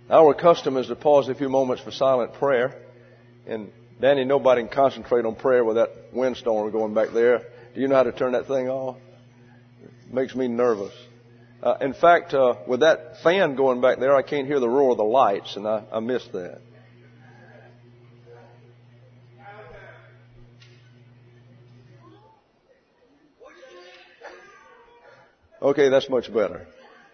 Our custom is to pause a few moments for silent prayer. And Danny, nobody can concentrate on prayer with that windstorm going back there. Do you know how to turn that thing off? It makes me nervous. In fact, with that fan going back there, I can't hear the roar of the lights, and I missed that. Okay, that's much better.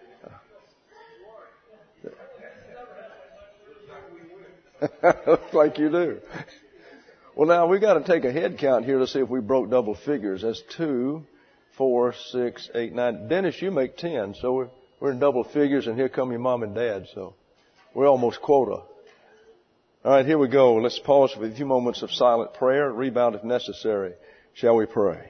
Looks like you do. Well, now we got to take a head count here to see if we broke double figures. That's 2, 4, 6, 8, 9. Dennis, you make 10, so we're in double figures, and here come your mom and dad, so we're almost quota. All right, here we go. Let's pause for a few moments of silent prayer. Rebound if necessary. Shall we pray?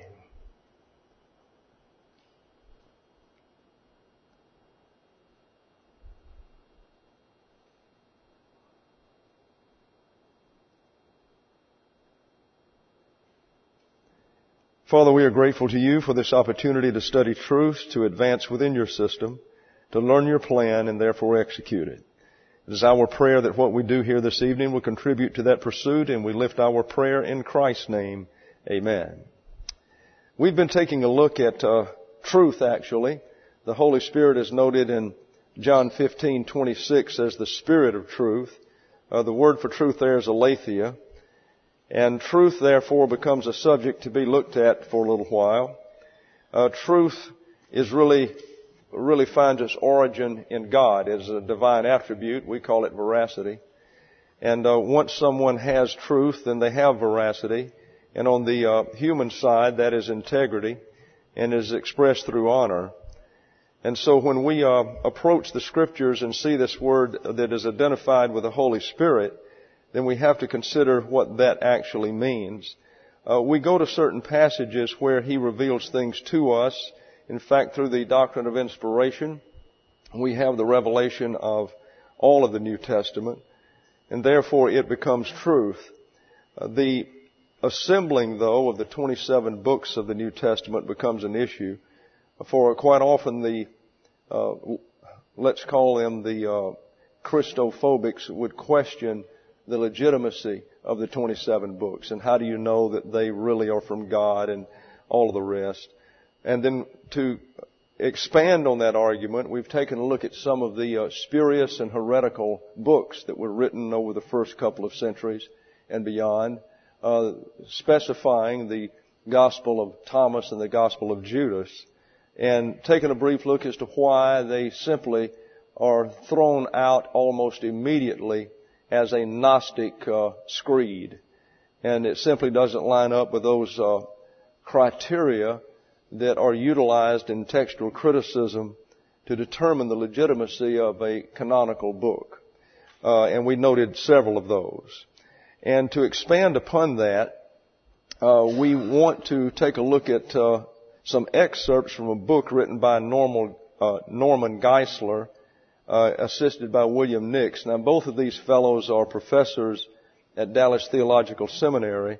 Father, we are grateful to you for this opportunity to study truth, to advance within your system, to learn your plan, and therefore execute it. It is our prayer that what we do here this evening will contribute to that pursuit, and we lift our prayer in Christ's name. Amen. We've been taking a look at truth, actually. The Holy Spirit is noted in John 15:26 as the Spirit of truth. The word for truth there is aletheia. And truth, therefore, becomes a subject to be looked at for a little while. Truth is really finds its origin in God. It is a divine attribute. We call it veracity. And once someone has truth, then they have veracity. And on the human side, that is integrity and is expressed through honor. And so when we approach the Scriptures and see this word that is identified with the Holy Spirit, then we have to consider what that actually means. We go to certain passages where He reveals things to us. In fact, through the doctrine of inspiration, we have the revelation of all of the New Testament, and therefore it becomes truth. The assembling, though, of the 27 books of the New Testament becomes an issue, for quite often the, let's call them the Christophobics would question the legitimacy of the 27 books, and how do you know that they really are from God, and all of the rest. And then to expand on that argument, we've taken a look at some of the spurious and heretical books that were written over the first couple of centuries and beyond, specifying the Gospel of Thomas and the Gospel of Judas, and taken a brief look as to why they simply are thrown out almost immediately as a Gnostic screed. And it simply doesn't line up with those criteria that are utilized in textual criticism to determine the legitimacy of a canonical book. And we noted several of those. And to expand upon that, we want to take a look at some excerpts from a book written by Norman Geisler, assisted by William Nix. Now, both of these fellows are professors at Dallas Theological Seminary.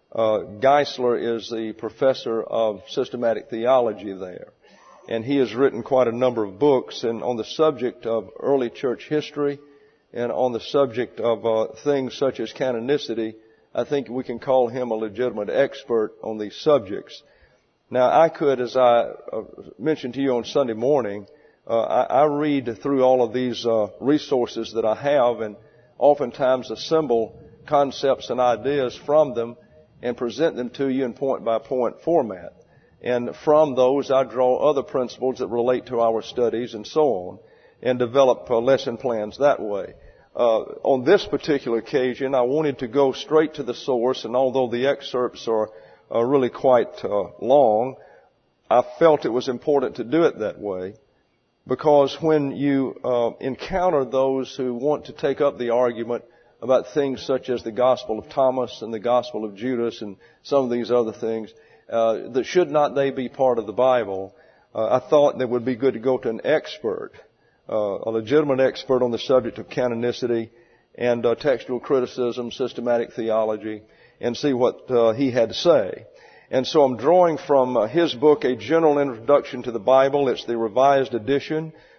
Geisler is the professor of systematic theology there, and he has written quite a number of books and on the subject of early church history and on the subject of things such as canonicity. I think we can call him a legitimate expert on these subjects. Now, I could, as I mentioned to you on Sunday morning, I read through all of these resources that I have, and oftentimes assemble concepts and ideas from them and present them to you in point-by-point format. And from those, I draw other principles that relate to our studies and so on, and develop lesson plans that way. On this particular occasion, I wanted to go straight to the source, and although the excerpts are really quite long, I felt it was important to do it that way. Because when you encounter those who want to take up the argument about things such as the Gospel of Thomas and the Gospel of Judas and some of these other things, that should not they be part of the Bible, I thought it would be good to go to an expert, a legitimate expert on the subject of canonicity and textual criticism, systematic theology, and see what he had to say. And so I'm drawing from his book, A General Introduction to the Bible. It's the revised edition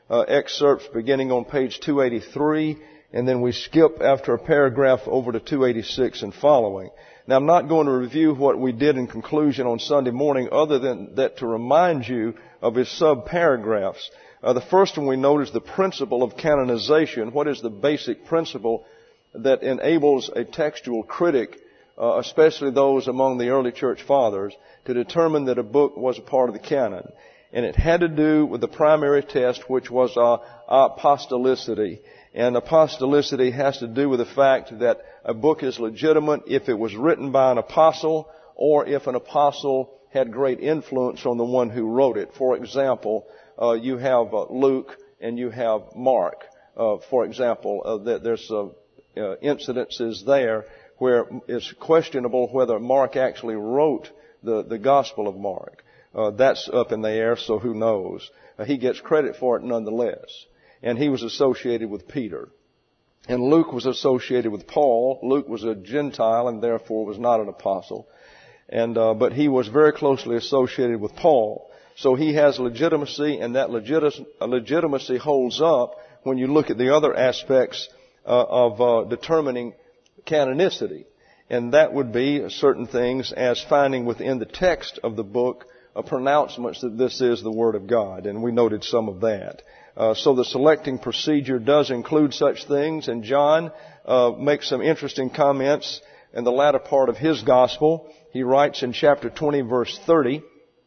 excerpts beginning on page 283, and then we skip after a paragraph over to 286 and following. Now, I'm not going to review what we did in conclusion on Sunday morning other than that to remind you of his sub-paragraphs. The first one we note is the principle of canonization. What is the basic principle that enables a textual critic, especially those among the early church fathers, to determine that a book was a part of the canon? And it had to do with the primary test, which was apostolicity. And apostolicity has to do with the fact that a book is legitimate if it was written by an apostle or if an apostle had great influence on the one who wrote it. For example, you have Luke and you have Mark. For example, there's incidences there where it's questionable whether Mark actually wrote the Gospel of Mark. That's up in the air, so who knows? He gets credit for it nonetheless. And he was associated with Peter. And Luke was associated with Paul. Luke was a Gentile and therefore was not an apostle. But he was very closely associated with Paul. So he has legitimacy, and that legitimacy holds up when you look at the other aspects of determining canonicity. And that would be certain things as finding within the text of the book pronouncements that this is the Word of God. And we noted some of that. So the selecting procedure does include such things, and John makes some interesting comments in the latter part of his gospel. He writes in chapter 20, verse 30,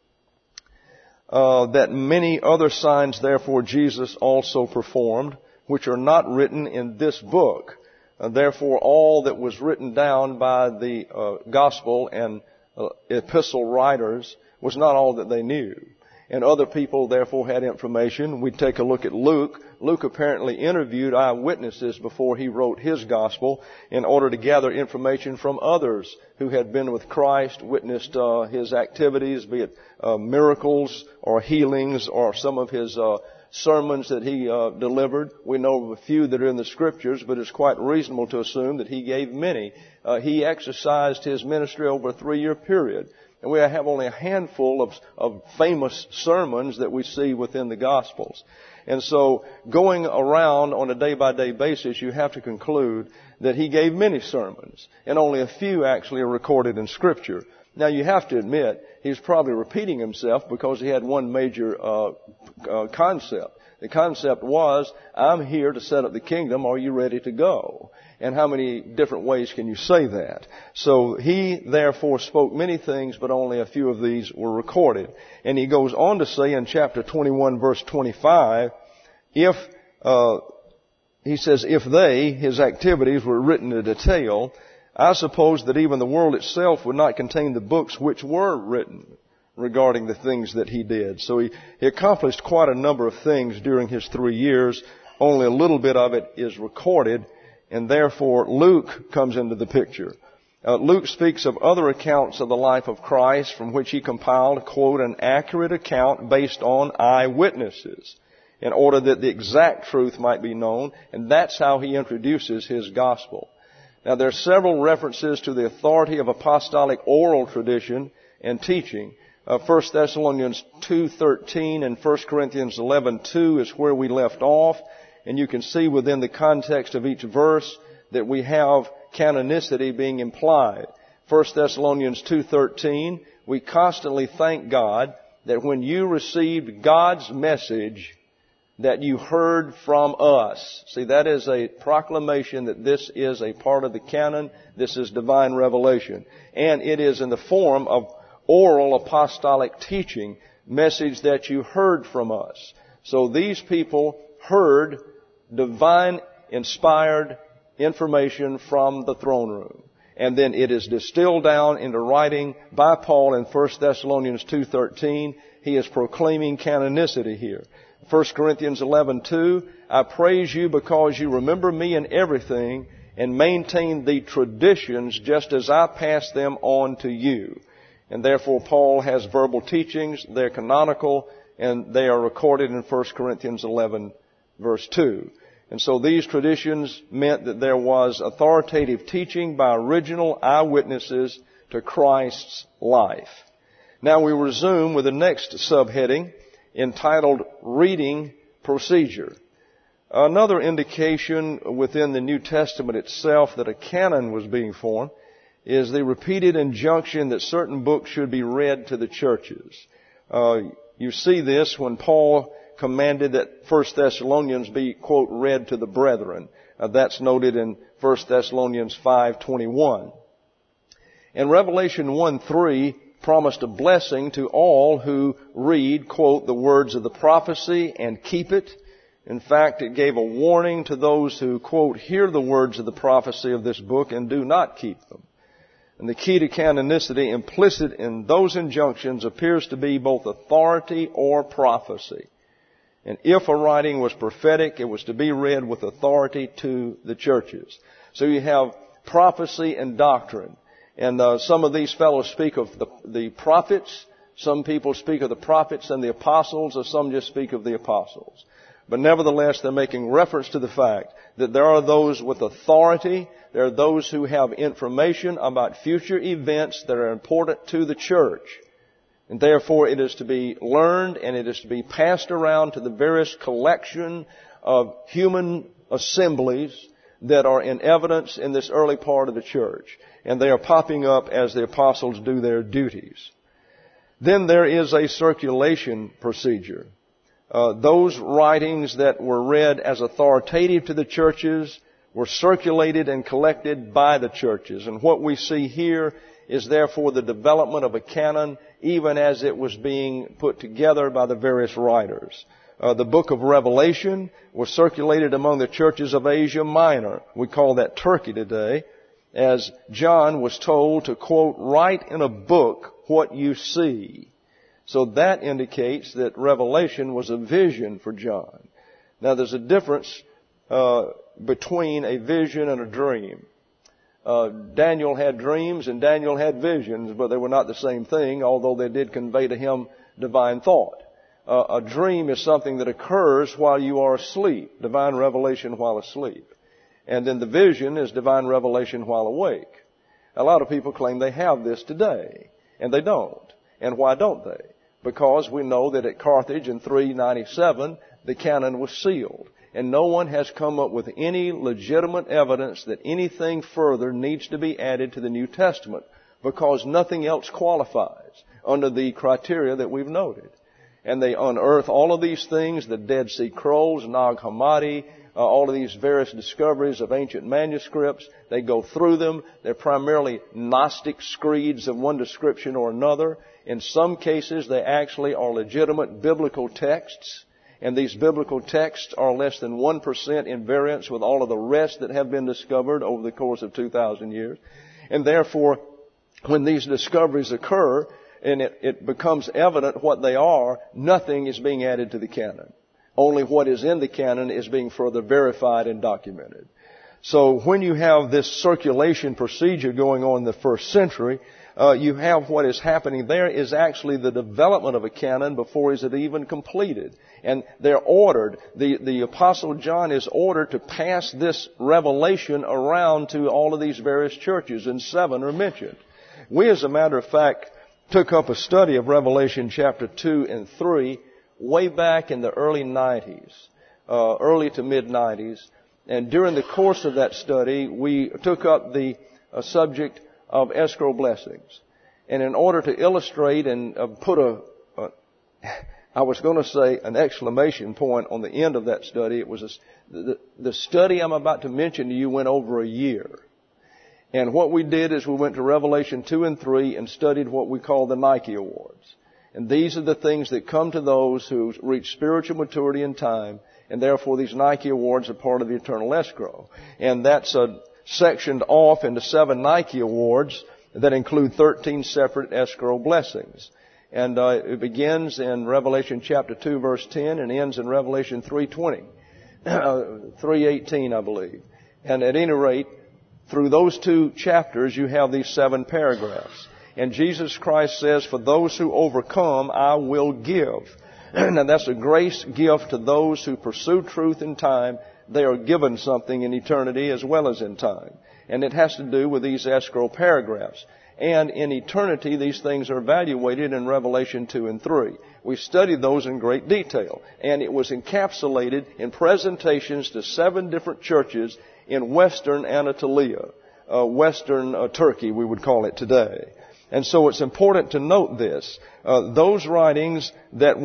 that many other signs, therefore, Jesus also performed, which are not written in this book. Therefore, all that was written down by the gospel and epistle writers was not all that they knew. And other people, therefore, had information. We take a look at Luke. Luke apparently interviewed eyewitnesses before he wrote his gospel in order to gather information from others who had been with Christ, witnessed his activities, be it miracles or healings or some of his sermons that he delivered. We know of a few that are in the Scriptures, but it's quite reasonable to assume that he gave many. He exercised his ministry over a 3-year period. And we have only a handful of famous sermons that we see within the Gospels. And so going around on a day-by-day basis, you have to conclude that he gave many sermons, and only a few actually are recorded in Scripture. Now, you have to admit, he's probably repeating himself because he had one major concept. The concept was, I'm here to set up the kingdom. Are you ready to go? And how many different ways can you say that? So he therefore spoke many things, but only a few of these were recorded. And he goes on to say in chapter 21, verse 25, he says, if they, his activities, were written in detail, I suppose that even the world itself would not contain the books which were written regarding the things that he did. So he accomplished quite a number of things during his 3 years. Only a little bit of it is recorded, and therefore Luke comes into the picture. Luke speaks of other accounts of the life of Christ from which he compiled, quote, an accurate account based on eyewitnesses in order that the exact truth might be known, and that's how he introduces his gospel. Now, there are several references to the authority of apostolic oral tradition and teaching. 1 Thessalonians 2:13 and 1 Corinthians 11:2 is where we left off. And you can see within the context of each verse that we have canonicity being implied. 1 Thessalonians 2:13, we constantly thank God that when you received God's message, that you heard from us. See, that is a proclamation that this is a part of the canon. This is divine revelation. And it is in the form of oral apostolic teaching, message that you heard from us. So these people heard divine inspired information from the throne room. And then it is distilled down into writing by Paul in 1 Thessalonians 2:13. He is proclaiming canonicity here. 1 Corinthians 11:2, I praise you because you remember me in everything and maintain the traditions just as I pass them on to you. And therefore Paul has verbal teachings, they're canonical, and they are recorded in 1 Corinthians 11 verse 2. And so these traditions meant that there was authoritative teaching by original eyewitnesses to Christ's life. Now we resume with the next subheading entitled Reading procedure. Another indication within the New Testament itself that a canon was being formed is the repeated injunction that certain books should be read to the churches. You see this when Paul commanded that 1 Thessalonians be, quote, read to the brethren. That's noted in 1 Thessalonians 5:21. And Revelation 1:3 promised a blessing to all who read, quote, the words of the prophecy and keep it. In fact, it gave a warning to those who, quote, hear the words of the prophecy of this book and do not keep them. And the key to canonicity implicit in those injunctions appears to be both authority or prophecy. And if a writing was prophetic, it was to be read with authority to the churches. So you have prophecy and doctrine. And some of these fellows speak of the prophets. Some people speak of the prophets and the apostles, or some just speak of the apostles. But nevertheless, they're making reference to the fact that there are those with authority. There are those who have information about future events that are important to the church. And therefore, it is to be learned and it is to be passed around to the various collection of human assemblies that are in evidence in this early part of the church. And they are popping up as the apostles do their duties. Then there is a circulation procedure. Those writings that were read as authoritative to the churches were circulated and collected by the churches. And what we see here is therefore the development of a canon even as it was being put together by the various writers. The book of Revelation was circulated among the churches of Asia Minor. We call that Turkey today, as John was told to, quote, write in a book what you see. So that indicates that Revelation was a vision for John. Now there's a difference between a vision and a dream. Daniel had dreams and Daniel had visions, but they were not the same thing, although they did convey to him divine thought. A dream is something that occurs while you are asleep, divine revelation while asleep. And then the vision is divine revelation while awake. A lot of people claim they have this today, and they don't. And why don't they? Because we know that at Carthage in 397, the canon was sealed. And no one has come up with any legitimate evidence that anything further needs to be added to the New Testament, because nothing else qualifies under the criteria that we've noted. And they unearth all of these things, the Dead Sea Scrolls, Nag Hammadi, all of these various discoveries of ancient manuscripts. They go through them. They're primarily Gnostic screeds of one description or another. In some cases, they actually are legitimate biblical texts. And these biblical texts are less than 1% in variance with all of the rest that have been discovered over the course of 2,000 years. And therefore, when these discoveries occur, and it becomes evident what they are, nothing is being added to the canon. Only what is in the canon is being further verified and documented. So when you have this circulation procedure going on in the first century, you have what is happening there is actually the development of a canon before is it even completed. And they're ordered. The Apostle John is ordered to pass this revelation around to all of these various churches, and 7 are mentioned. We, as a matter of fact, took up a study of Revelation chapter 2 and 3 way back in the early 90s, early to mid-90s. And during the course of that study, we took up the subject of escrow blessings. And in order to illustrate and put I was going to say an exclamation point on the end of that study, it was the study I'm about to mention to you went over a year. And what we did is we went to Revelation 2 and 3 and studied what we call the Nike Awards. And these are the things that come to those who reach spiritual maturity in time, and therefore these Nike Awards are part of the eternal escrow. And that's sectioned off into 7 Nike Awards that include 13 separate escrow blessings. And it begins in Revelation chapter 2 verse 10 and ends in Revelation 3:20, 3:18 I believe. And at any rate, through those 2 chapters you have these 7 paragraphs. And Jesus Christ says, for those who overcome, I will give. Now that's a grace gift to those who pursue truth in time. They are given something in eternity as well as in time. And it has to do with these escrow paragraphs. And in eternity, these things are evaluated in Revelation 2 and 3. We studied those in great detail. And it was encapsulated in presentations to 7 different churches in Western Anatolia, Western Turkey, we would call it today. And so it's important to note this. Those writings that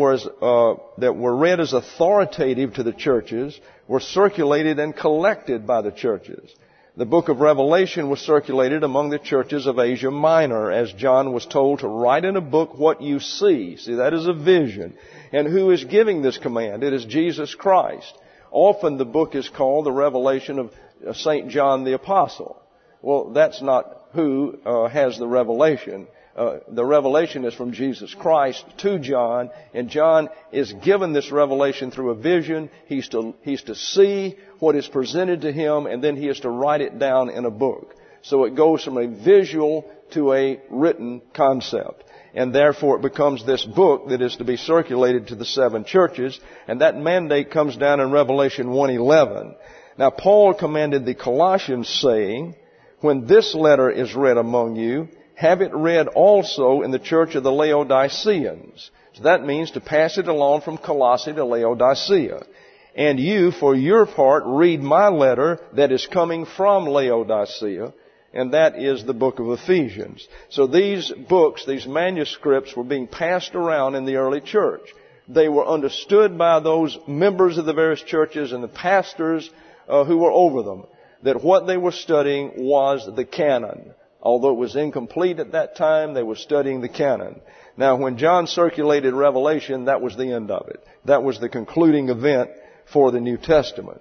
were read as authoritative to the churches were circulated and collected by the churches. The book of Revelation was circulated among the churches of Asia Minor, as John was told to write in a book what you see. See, that is a vision. And who is giving this command? It is Jesus Christ. Often the book is called the Revelation of St. John the Apostle. Well, that's not who has the revelation. The revelation is from Jesus Christ to John, and John is given this revelation through a vision. He's to see what is presented to him, and then he is to write it down in a book. So it goes from a visual to a written concept. And therefore it becomes this book that is to be circulated to the 7 churches, and that mandate comes down in Revelation 1:11. Now Paul commanded the Colossians, saying, when this letter is read among you, have it read also in the church of the Laodiceans. So that means to pass it along from Colossae to Laodicea. And you, for your part, read my letter that is coming from Laodicea, and that is the book of Ephesians. So these books, these manuscripts, were being passed around in the early church. They were understood by those members of the various churches and the pastors who were over them, that what they were studying was the canon. Although it was incomplete at that time, they were studying the canon. Now, when John circulated Revelation, that was the end of it. That was the concluding event for the New Testament.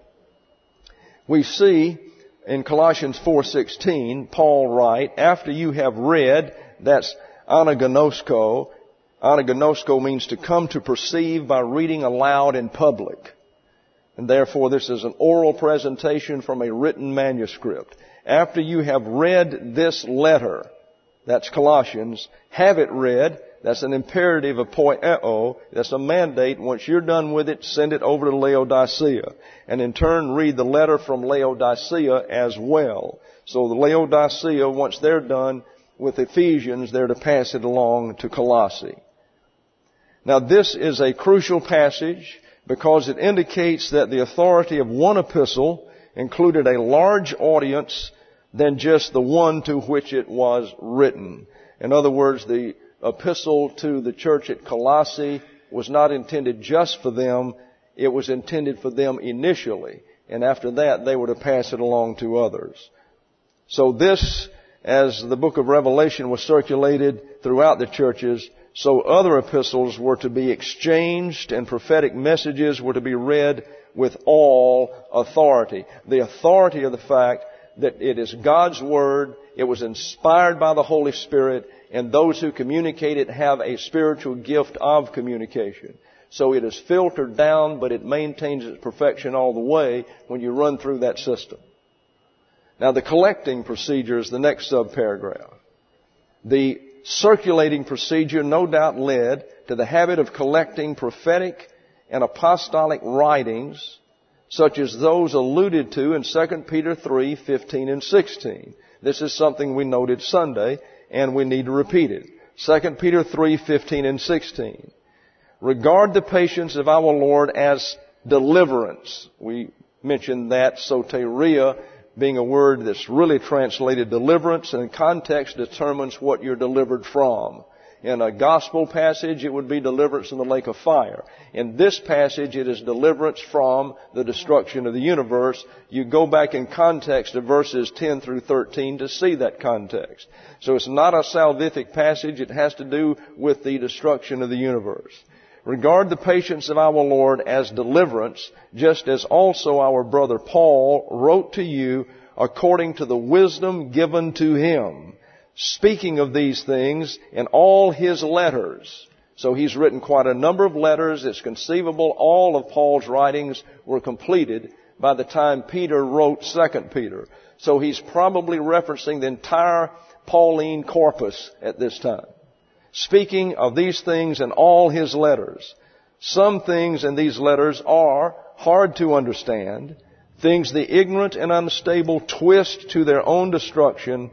We see in Colossians 4:16, Paul write, after you have read, that's anagnosko. Anagnosko means to come to perceive by reading aloud in public. And therefore, this is an oral presentation from a written manuscript. After you have read this letter, that's Colossians, have it read. That's an imperative of poieo. That's a mandate. Once you're done with it, send it over to Laodicea. And in turn, read the letter from Laodicea as well. So the Laodicea, once they're done with Ephesians, they're to pass it along to Colossae. Now this is a crucial passage, because it indicates that the authority of one epistle included a large audience than just the one to which it was written. In other words, the epistle to the church at Colossae was not intended just for them. It was intended for them initially. And after that, they were to pass it along to others. So this, as the book of Revelation was circulated throughout the churches, so other epistles were to be exchanged and prophetic messages were to be read with all authority. The authority of the fact that it is God's Word, it was inspired by the Holy Spirit, and those who communicate it have a spiritual gift of communication. So it is filtered down, but it maintains its perfection all the way when you run through that system. Now the collecting procedure is the next subparagraph. The circulating procedure no doubt led to the habit of collecting prophetic and apostolic writings, such as those alluded to in 2 Peter 3:15 and 16. This is something we noted Sunday, and we need to repeat it. 2 Peter 3:15 and 16. Regard the patience of our Lord as deliverance. We mentioned that soteria being a word that's really translated deliverance, and in context determines what you're delivered from. In a gospel passage, it would be deliverance in the lake of fire. In this passage, it is deliverance from the destruction of the universe. You go back in context to verses 10 through 13 to see that context. So it's not a salvific passage. It has to do with the destruction of the universe. Regard the patience of our Lord as deliverance, just as also our brother Paul wrote to you according to the wisdom given to him, speaking of these things in all his letters. So he's written quite a number of letters. It's conceivable all of Paul's writings were completed by the time Peter wrote 2 Peter. So he's probably referencing the entire Pauline corpus at this time, speaking of these things in all his letters. Some things in these letters are hard to understand, things the ignorant and unstable twist to their own destruction,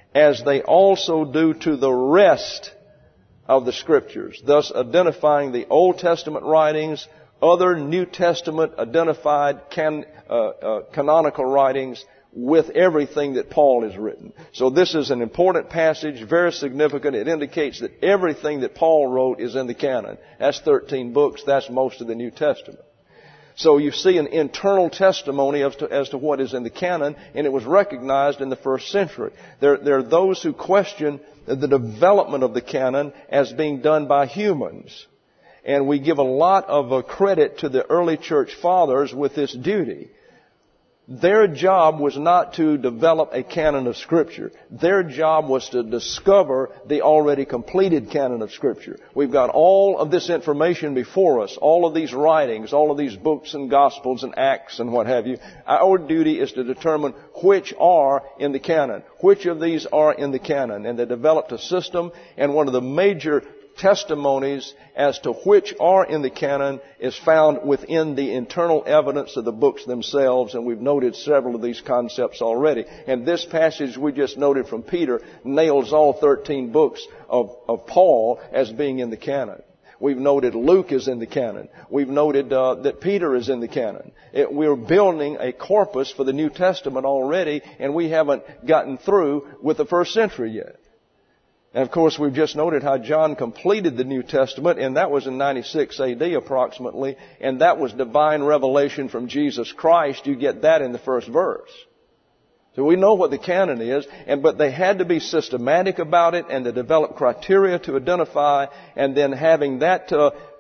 as they also do to the rest of the Scriptures, thus identifying the Old Testament writings, other New Testament identified canonical writings with everything that Paul has written. So this is an important passage, very significant. It indicates that everything that Paul wrote is in the canon. That's 13 books. That's most of the New Testament. So you see an internal testimony as to what is in the canon, and it was recognized in the first century. There are those who question the development of the canon as being done by humans. And we give a lot of credit to the early church fathers with this duty. Their job was not to develop a canon of Scripture. Their job was to discover the already completed canon of Scripture. We've got all of this information before us, all of these writings, all of these books and Gospels and Acts and what have you. Our duty is to determine which are in the canon, which of these are in the canon. And they developed a system, and one of the major testimonies as to which are in the canon is found within the internal evidence of the books themselves, and we've noted several of these concepts already. And this passage we just noted from Peter nails all 13 books of Paul as being in the canon. We've noted Luke is in the canon. We've noted that Peter is in the canon. We're building a corpus for the New Testament already, and we haven't gotten through with the first century yet. And of course, we've just noted how John completed the New Testament, and that was in 96 AD approximately, and that was divine revelation from Jesus Christ. You get that in the first verse. So we know what the canon is, but they had to be systematic about it and to develop criteria to identify, and then having that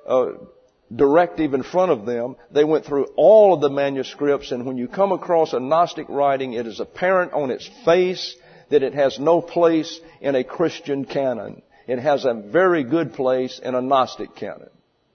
directive in front of them, they went through all of the manuscripts, and when you come across a Gnostic writing, it is apparent on its face that it has no place in a Christian canon. It has a very good place in a Gnostic canon.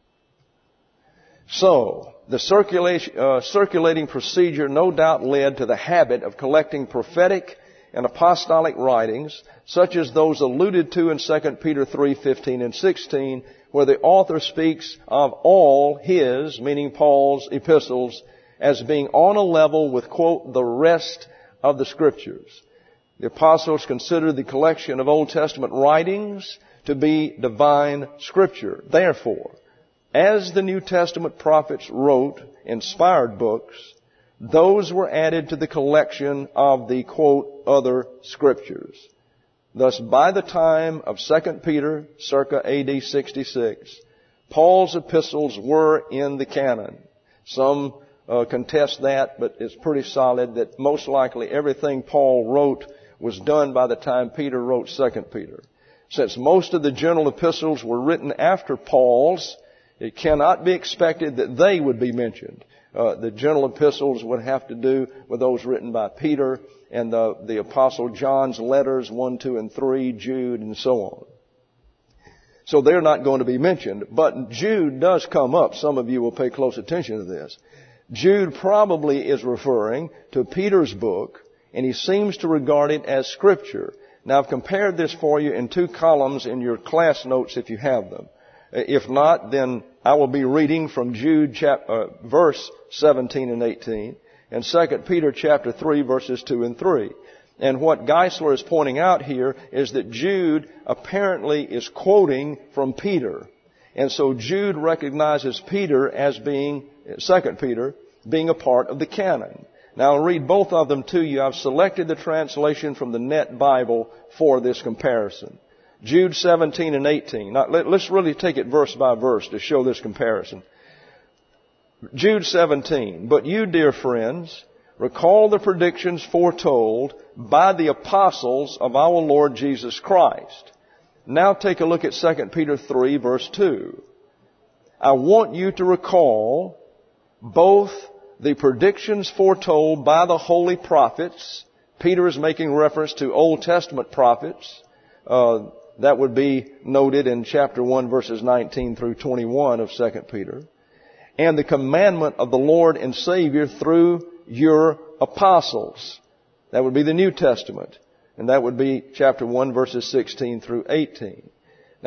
So, the circulating procedure no doubt led to the habit of collecting prophetic and apostolic writings, such as those alluded to in 2 Peter 3:15 and 16, where the author speaks of all his, meaning Paul's, epistles, as being on a level with, quote, the rest of the Scriptures. The apostles considered the collection of Old Testament writings to be divine Scripture. Therefore, as the New Testament prophets wrote inspired books, those were added to the collection of the, quote, other Scriptures. Thus, by the time of 2 Peter, circa AD 66, Paul's epistles were in the canon. Some contest that, but it's pretty solid that most likely everything Paul wrote was done by the time Peter wrote 2 Peter. Since most of the general epistles were written after Paul's, it cannot be expected that they would be mentioned. The general epistles would have to do with those written by Peter and the Apostle John's letters 1, 2, and 3, Jude, and so on. So they're not going to be mentioned. But Jude does come up. Some of you will pay close attention to this. Jude probably is referring to Peter's book, and he seems to regard it as Scripture. Now, I've compared this for you in 2 columns in your class notes if you have them. If not, then I will be reading from Jude verse 17 and 18, and 2 Peter chapter 3, verses 2 and 3. And what Geisler is pointing out here is that Jude apparently is quoting from Peter. And so Jude recognizes Peter as being, 2 Peter, being a part of the canon. Now I'll read both of them to you. I've selected the translation from the Net Bible for this comparison. Jude 17 and 18. Now let's really take it verse by verse to show this comparison. Jude 17. But you, dear friends, recall the predictions foretold by the apostles of our Lord Jesus Christ. Now take a look at 2 Peter 3, verse 2. I want you to recall both the predictions foretold by the holy prophets. Peter is making reference to Old Testament prophets. That would be noted in chapter 1, verses 19 through 21 of 2 Peter. And the commandment of the Lord and Savior through your apostles. That would be the New Testament. And that would be chapter 1, verses 16 through 18. Now,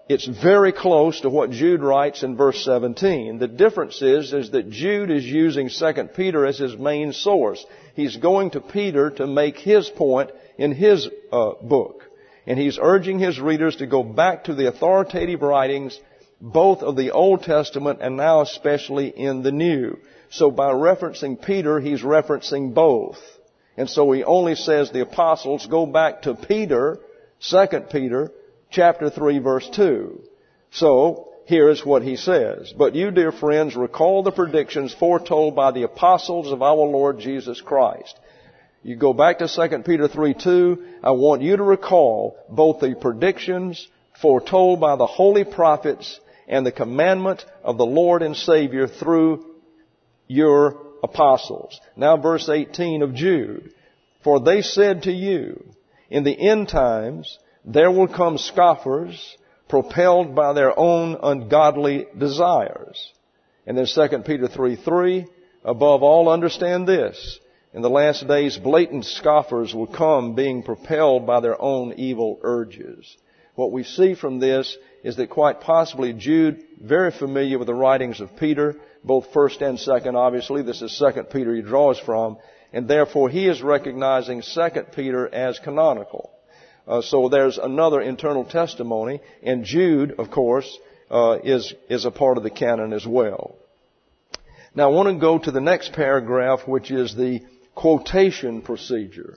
it's very close to what Jude writes in verse 17. The difference is that Jude is using 2 Peter as his main source. He's going to Peter to make his point in his book. And he's urging his readers to go back to the authoritative writings, both of the Old Testament and now especially in the New. So by referencing Peter, he's referencing both. And so he only says the apostles go back to Peter, 2 Peter, chapter 3, verse 2. So, here is what he says. But you, dear friends, recall the predictions foretold by the apostles of our Lord Jesus Christ. You go back to 2 Peter 3:2. I want you to recall both the predictions foretold by the holy prophets and the commandment of the Lord and Savior through your apostles. Now verse 18 of Jude. For they said to you, in the end times there will come scoffers, propelled by their own ungodly desires. And then 2 Peter 3:3, above all understand this, in the last days blatant scoffers will come, being propelled by their own evil urges. What we see from this is that quite possibly Jude, very familiar with the writings of Peter, both 1st and 2nd, obviously, this is 2 Peter he draws from, and therefore he is recognizing 2 Peter as canonical. So there's another internal testimony, and Jude, of course, is a part of the canon as well. Now I want to go to the next paragraph, which is the quotation procedure.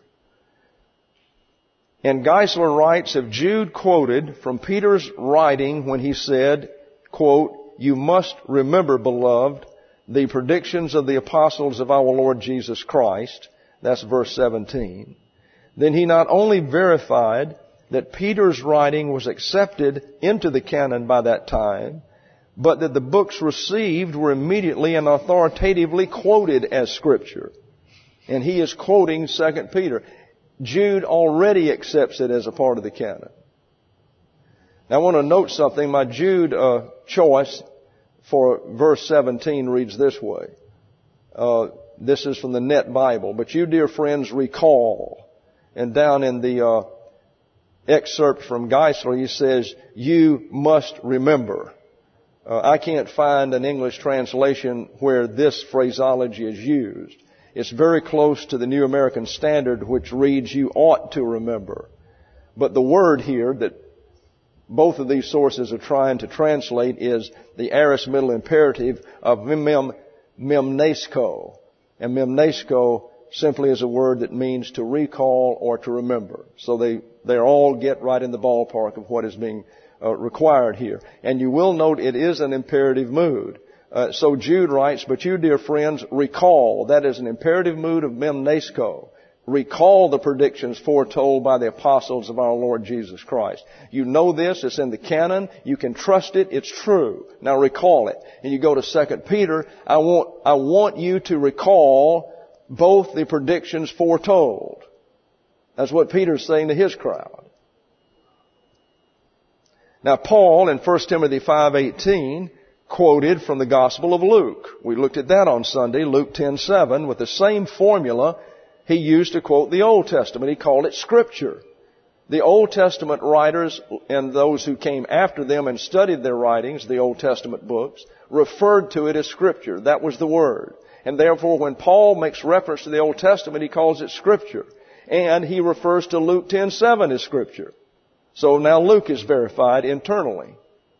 And Geisler writes, if Jude quoted from Peter's writing when he said, quote, you must remember, beloved, the predictions of the apostles of our Lord Jesus Christ, that's verse 17, then he not only verified that Peter's writing was accepted into the canon by that time, but that the books received were immediately and authoritatively quoted as Scripture. And he is quoting 2 Peter. Jude already accepts it as a part of the canon. Now I want to note something. My Jude choice for verse 17 reads this way. This is from the Net Bible. But you, dear friends, recall. And down in the excerpt from Geisler, he says, you must remember. I can't find an English translation where this phraseology is used. It's very close to the New American Standard, which reads, you ought to remember. But the word here that both of these sources are trying to translate is the aorist middle imperative of memnesko. And memnesko simply is a word that means to recall or to remember. So they all get right in the ballpark of what is being required here. And you will note it is an imperative mood. So Jude writes, but you, dear friends, recall. That is an imperative mood of memnesko. Recall the predictions foretold by the apostles of our Lord Jesus Christ. You know this. It's in the canon. You can trust it. It's true. Now recall it. And you go to 2 Peter. I want you to recall both the predictions foretold. That's what Peter's saying to his crowd. Now Paul in 1 Timothy 5:18 quoted from the Gospel of Luke. We looked at that on Sunday, Luke 10:7, with the same formula he used to quote the Old Testament. He called it Scripture. The Old Testament writers and those who came after them and studied their writings, the Old Testament books, referred to it as Scripture. That was the word. And therefore, when Paul makes reference to the Old Testament, he calls it Scripture. And he refers to Luke 10:7 as Scripture. So now Luke is verified internally.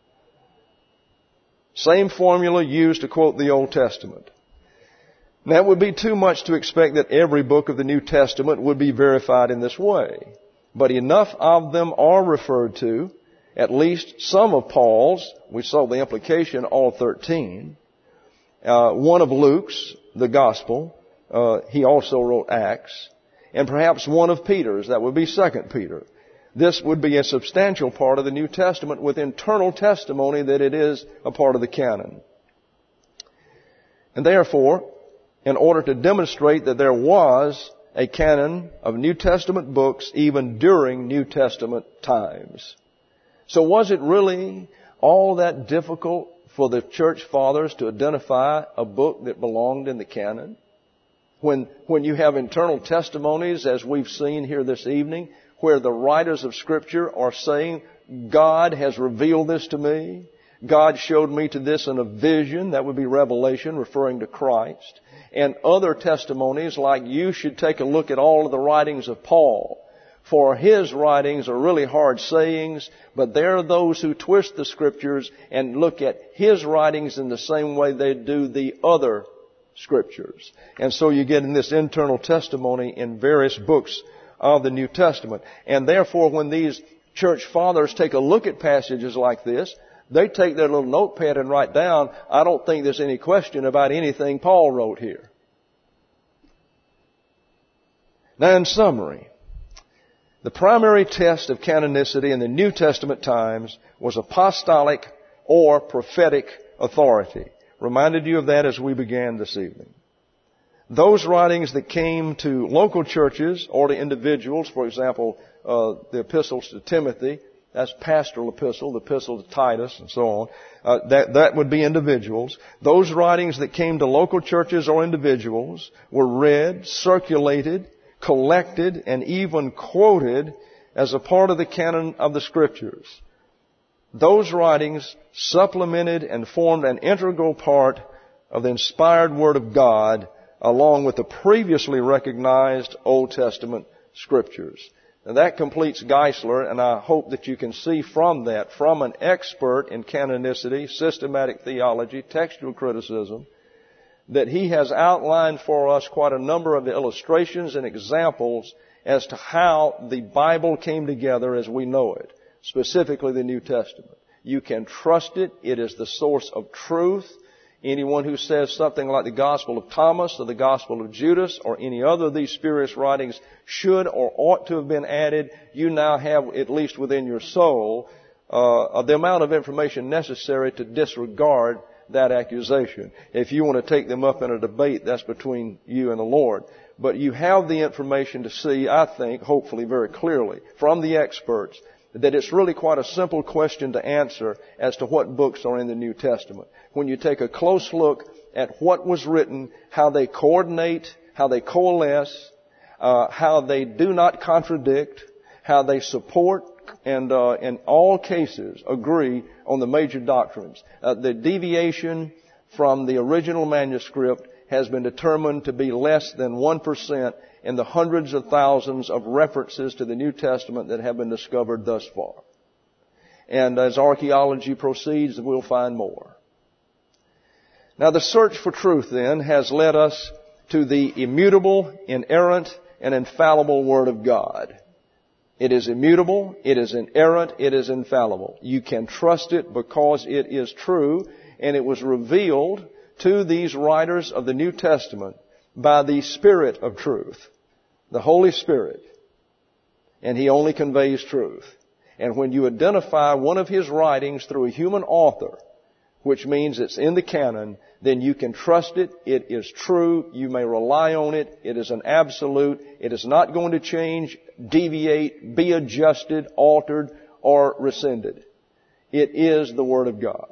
Same formula used to quote the Old Testament. Now it would be too much to expect that every book of the New Testament would be verified in this way. But enough of them are referred to, at least some of Paul's. We saw the implication, all 13. One of Luke's, the Gospel. He also wrote Acts. And perhaps one of Peter's, that would be 2 Peter. This would be a substantial part of the New Testament with internal testimony that it is a part of the canon. And therefore, in order to demonstrate that there was a canon of New Testament books even during New Testament times. So was it really all that difficult for the church fathers to identify a book that belonged in the canon? When you have internal testimonies, as we've seen here this evening, where the writers of Scripture are saying God has revealed this to me. God showed me to this in a vision. That would be Revelation, referring to Christ. And other testimonies like you should take a look at all of the writings of Paul. For his writings are really hard sayings, but there are those who twist the Scriptures and look at his writings in the same way they do the other Scriptures. And so you get in this internal testimony in various books of the New Testament. And therefore, when these church fathers take a look at passages like this, they take their little notepad and write down, I don't think there's any question about anything Paul wrote here. Now, in summary, the primary test of canonicity in the New Testament times was apostolic or prophetic authority. Reminded you of that as we began this evening. Those writings that came to local churches or to individuals, for example, the epistles to Timothy, that's pastoral epistle, the epistle to Titus, and so on. That would be individuals. Those writings that came to local churches or individuals were read, circulated, collected, and even quoted as a part of the canon of the Scriptures. Those writings supplemented and formed an integral part of the inspired Word of God, along with the previously recognized Old Testament Scriptures. And that completes Geisler, and I hope that you can see from that, from an expert in canonicity, systematic theology, textual criticism, that he has outlined for us quite a number of illustrations and examples as to how the Bible came together as we know it, specifically the New Testament. You can trust it. It is the source of truth. Anyone who says something like the Gospel of Thomas or the Gospel of Judas or any other of these spurious writings should or ought to have been added, you now have, at least within your soul, the amount of information necessary to disregard that accusation. If you want to take them up in a debate, that's between you and the Lord. But you have the information to see, I think, hopefully very clearly, from the experts, that it's really quite a simple question to answer as to what books are in the New Testament. When you take a close look at what was written, how they coordinate, how they coalesce, how they do not contradict, how they support and in all cases agree on the major doctrines. The deviation from the original manuscript has been determined to be less than 1% in the hundreds of thousands of references to the New Testament that have been discovered thus far. And as archaeology proceeds, we'll find more. Now, the search for truth, then, has led us to the immutable, inerrant, and infallible Word of God. It is immutable, it is inerrant, it is infallible. You can trust it because it is true, and it was revealed to these writers of the New Testament by the Spirit of truth, the Holy Spirit. And He only conveys truth. And when you identify one of His writings through a human author, which means it's in the canon, then you can trust it. It is true. You may rely on it. It is an absolute. It is not going to change, deviate, be adjusted, altered, or rescinded. It is the Word of God.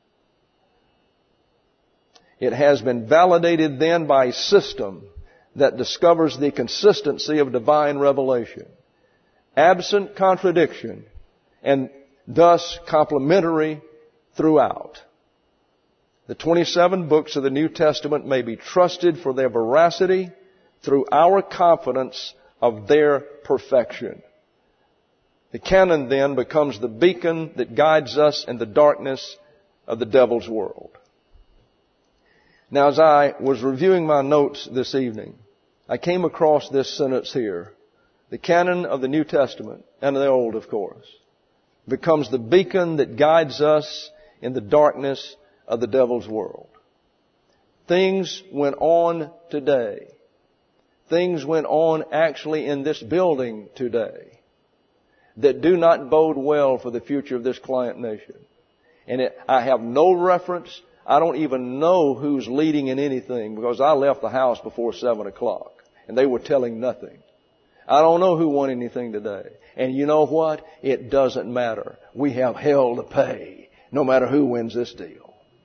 It has been validated then by a system that discovers the consistency of divine revelation, absent contradiction, and thus complementary throughout. The 27 books of the New Testament may be trusted for their veracity through our confidence of their perfection. The canon then becomes the beacon that guides us in the darkness of the devil's world. Now, as I was reviewing my notes this evening, I came across this sentence here. The canon of the New Testament, and the Old, of course, becomes the beacon that guides us in the darkness of the devil's world. Things went on today. Things went on actually in this building today that do not bode well for the future of this client nation. And I have no reference. I don't even know who's leading in anything because I left the house before 7 o'clock and they were telling nothing. I don't know who won anything today. And you know what? It doesn't matter. We have hell to pay no matter who wins this deal.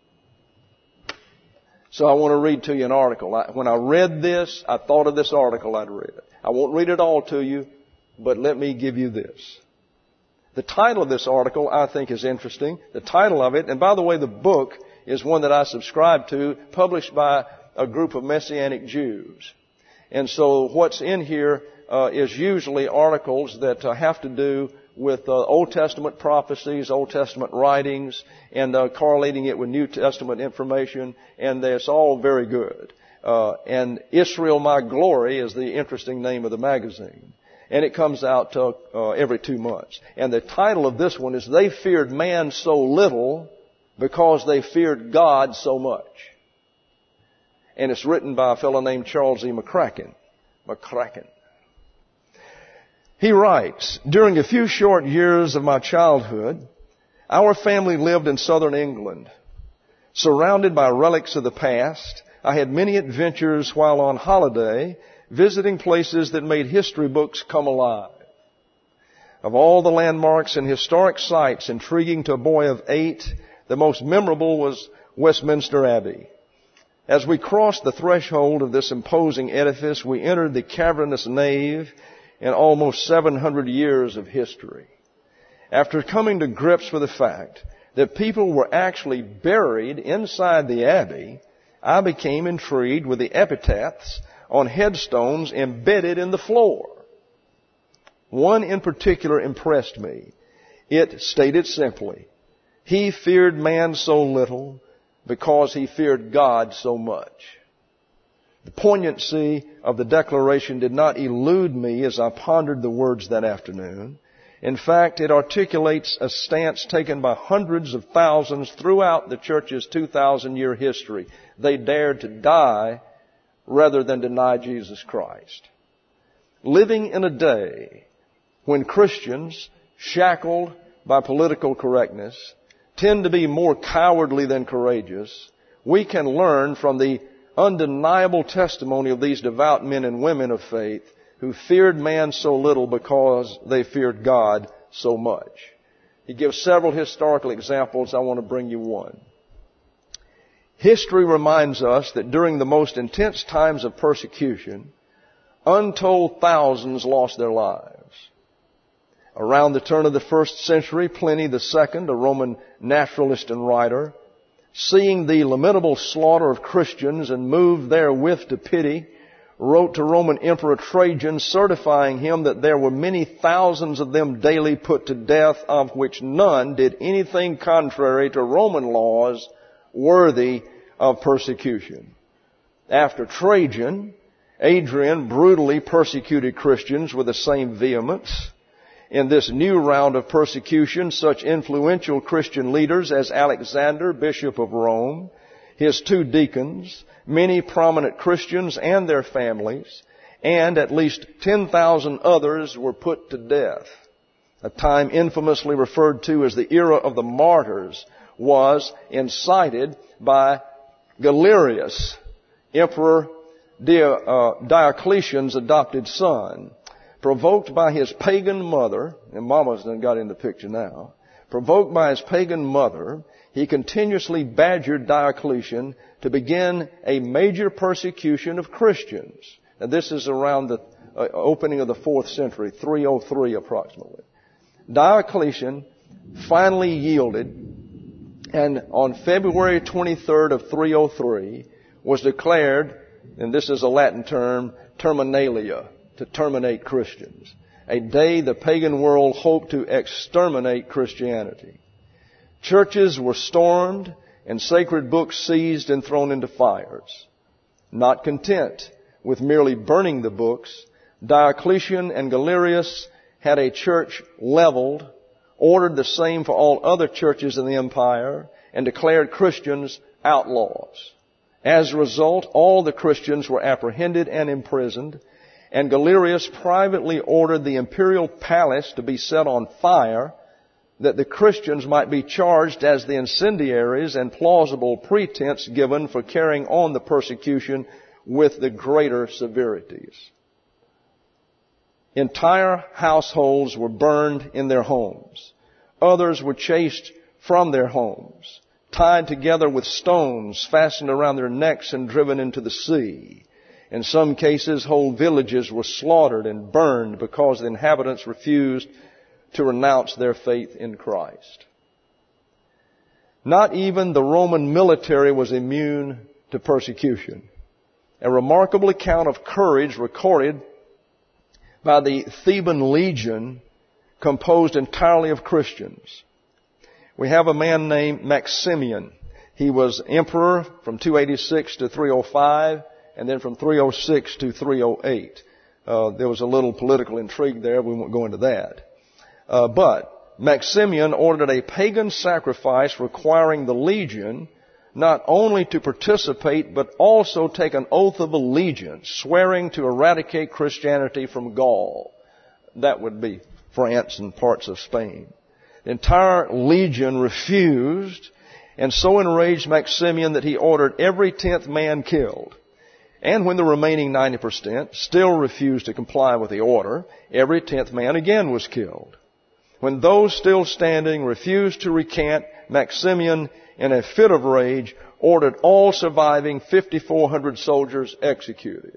So I want to read to you an article. When I read this, I thought of this article I'd read. I won't read it all to you, but let me give you this. The title of this article, I think, is interesting. The title of it, and by the way, the book is one that I subscribe to, published by a group of Messianic Jews. And so what's in here is usually articles that have to do with Old Testament prophecies, Old Testament writings, and correlating it with New Testament information, and it's all very good. And Israel My Glory is the interesting name of the magazine. And it comes out every 2 months. And the title of this one is They Feared Man So Little Because They Feared God So Much. And it's written by a fellow named Charles E. McCracken. He writes, during a few short years of my childhood, our family lived in southern England. Surrounded by relics of the past, I had many adventures while on holiday, visiting places that made history books come alive. Of all the landmarks and historic sites intriguing to a boy of 8, the most memorable was Westminster Abbey. As we crossed the threshold of this imposing edifice, we entered the cavernous nave in almost 700 years of history. After coming to grips with the fact that people were actually buried inside the abbey, I became intrigued with the epitaphs on headstones embedded in the floor. One in particular impressed me. It stated simply, He feared man so little because he feared God so much. The poignancy of the declaration did not elude me as I pondered the words that afternoon. In fact, it articulates a stance taken by hundreds of thousands throughout the church's 2,000-year history. They dared to die rather than deny Jesus Christ. Living in a day when Christians, shackled by political correctness, tend to be more cowardly than courageous, we can learn from the undeniable testimony of these devout men and women of faith who feared man so little because they feared God so much. He gives several historical examples. I want to bring you one. History reminds us that during the most intense times of persecution, untold thousands lost their lives. Around the turn of the 1st century, Pliny II, a Roman naturalist and writer, seeing the lamentable slaughter of Christians and moved therewith to pity, wrote to Roman Emperor Trajan certifying him that there were many thousands of them daily put to death, of which none did anything contrary to Roman laws worthy of persecution. After Trajan, Adrian brutally persecuted Christians with the same vehemence. In this new round of persecution, such influential Christian leaders as Alexander, Bishop of Rome, his 2 deacons, many prominent Christians and their families, and at least 10,000 others were put to death. A time infamously referred to as the era of the martyrs was incited by Galerius, Emperor Diocletian's adopted son. Provoked by his pagan mother, and Mama's done got in the picture now, provoked by his pagan mother, he continuously badgered Diocletian to begin a major persecution of Christians. Now this is around the opening of the 4th century, 303 approximately. Diocletian finally yielded, and on February 23rd of 303 was declared, and this is a Latin term, Terminalia, to terminate Christians. A day the pagan world hoped to exterminate Christianity. Churches were stormed and sacred books seized and thrown into fires. Not content with merely burning the books, Diocletian and Galerius had a church leveled, ordered the same for all other churches in the empire, and declared Christians outlaws. As a result, all the Christians were apprehended and imprisoned, and Galerius privately ordered the imperial palace to be set on fire that the Christians might be charged as the incendiaries and plausible pretense given for carrying on the persecution with the greater severities. Entire households were burned in their homes. Others were chased from their homes, tied together with stones fastened around their necks and driven into the sea. In some cases, whole villages were slaughtered and burned because the inhabitants refused to renounce their faith in Christ. Not even the Roman military was immune to persecution. A remarkable account of courage recorded by the Theban legion, composed entirely of Christians. We have a man named Maximian. He was emperor from 286 to 305, and then from 306 to 308. There was a little political intrigue there. We won't go into that. But Maximian ordered a pagan sacrifice requiring the legion not only to participate, but also take an oath of allegiance, swearing to eradicate Christianity from Gaul. That would be France and parts of Spain. The entire legion refused, and so enraged Maximian that he ordered every 10th man killed. And when the remaining 90% still refused to comply with the order, every 10th man again was killed. When those still standing refused to recant, Maximian, in a fit of rage, ordered all surviving 5,400 soldiers executed.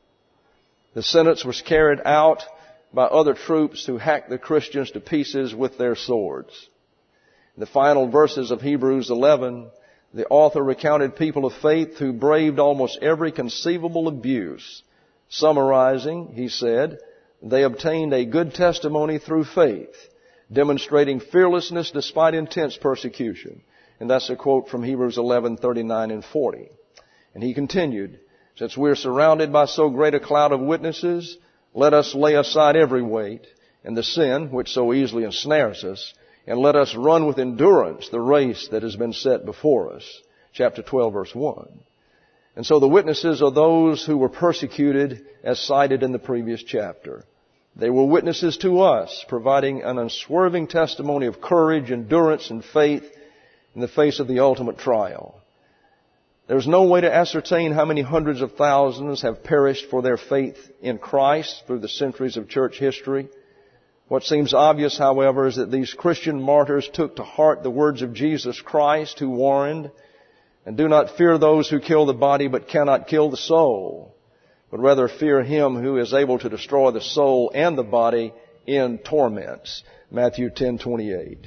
The sentence was carried out by other troops who hacked the Christians to pieces with their swords. In the final verses of Hebrews 11, the author recounted people of faith who braved almost every conceivable abuse. Summarizing, he said, they obtained a good testimony through faith, demonstrating fearlessness despite intense persecution. And that's a quote from Hebrews 11:39 and 40. And he continued, since we're surrounded by so great a cloud of witnesses, let us lay aside every weight and the sin which so easily ensnares us, and let us run with endurance the race that has been set before us. Chapter 12, verse 1. And so the witnesses are those who were persecuted as cited in the previous chapter. They were witnesses to us, providing an unswerving testimony of courage, endurance, and faith in the face of the ultimate trial. There's no way to ascertain how many hundreds of thousands have perished for their faith in Christ through the centuries of church history. What seems obvious, however, is that these Christian martyrs took to heart the words of Jesus Christ, who warned, and do not fear those who kill the body but cannot kill the soul, but rather fear Him who is able to destroy the soul and the body in torments. Matthew 10:28.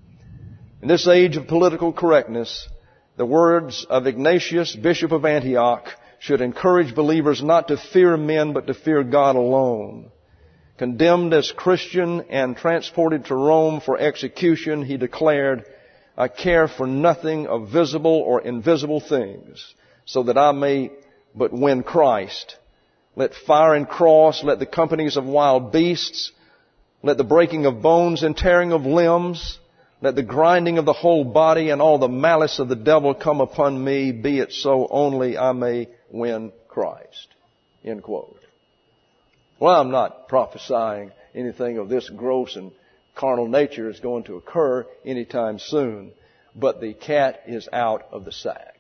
In this age of political correctness, the words of Ignatius, Bishop of Antioch, should encourage believers not to fear men but to fear God alone. Condemned as Christian and transported to Rome for execution, he declared, I care for nothing of visible or invisible things, so that I may but win Christ. Let fire and cross, let the companies of wild beasts, let the breaking of bones and tearing of limbs, let the grinding of the whole body and all the malice of the devil come upon me, be it so only I may win Christ. End quote. Well, I'm not prophesying anything of this gross and carnal nature is going to occur anytime soon, but the cat is out of the sack.